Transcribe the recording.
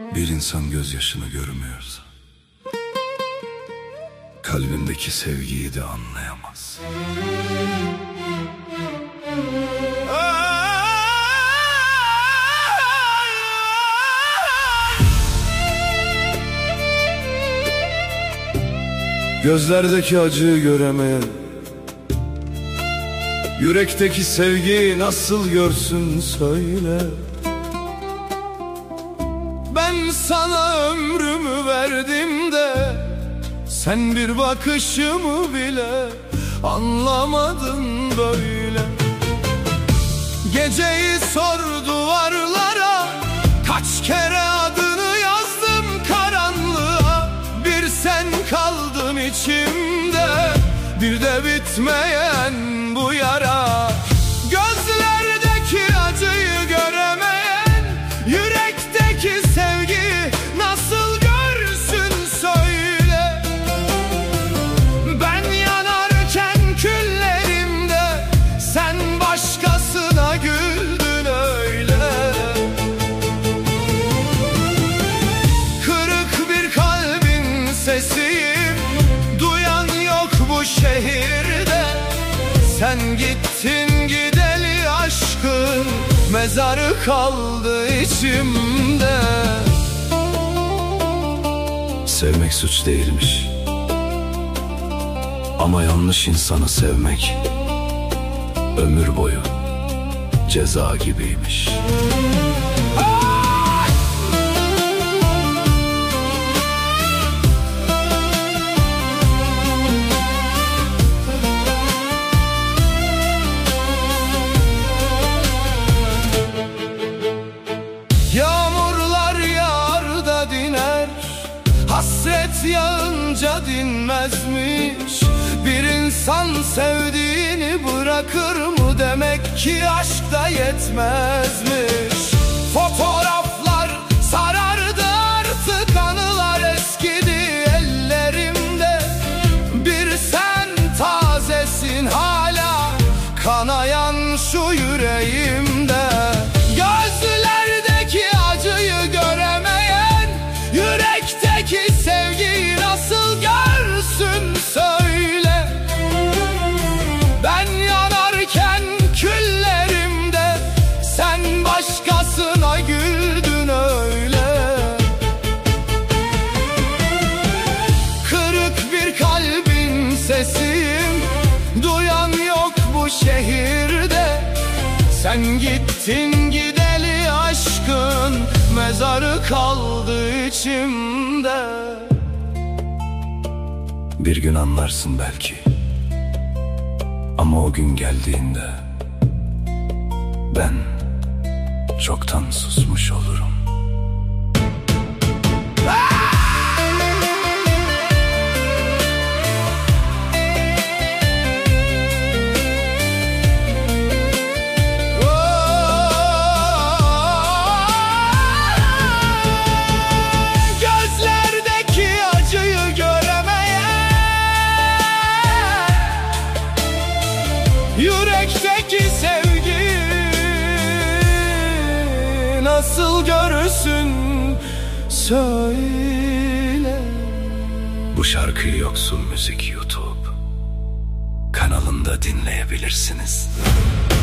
Bir insan gözyaşını görmüyorsa kalbindeki sevgiyi de anlayamaz. Gözlerdeki acıyı göremeyen yürekteki sevgiyi nasıl görsün söyle. Ben sana ömrümü verdim de sen bir bakışımı bile anlamadın böyle. Geceyi sor duvarlara, kaç kere adını yazdım karanlığa. Bir sen kaldın içimde, bir de bitmeyen bu yara. Gözlerdeki acıyı göremeyen yürekteki sevgi nasıl görsün söyle. Ben yanarken küllerimde sen başkasına güldün öyle. Kırık bir kalbin sesiyim, duyan yok bu şehirde. Sen gittin gideli aşkın mezarı kaldı içimde. Sevmek suç değilmiş, ama yanlış insanı sevmek ömür boyu ceza gibiymiş. Yağmurlar yağar da diner, hasret yağınca dinmezmiş. Bir insan sevdiğini bırakır mı, demek ki aşk da yetmezmiş. Fotoğraflar sarardı artık, anılar eskidi ellerimde. Bir sen tazesin hala kanayan şu yüreğimde. Gözlerdeki acıyı göremeyen yürekteki sevgiyi nasıl görsün söyle. Ben yanarken küllerimde sen başkasına güldün öyle. Kırık bir kalbin sesiyim, duyan yok bu şehirde. Sen gittin gideli aşkın mezarı kaldı içimde. Bir gün anlarsın belki, ama o gün geldiğinde ben çoktan susmuş olurum. Yürekteki sevgi nasıl görürsün söyle. Bu şarkıyı Yoksul Müzik YouTube kanalında dinleyebilirsiniz.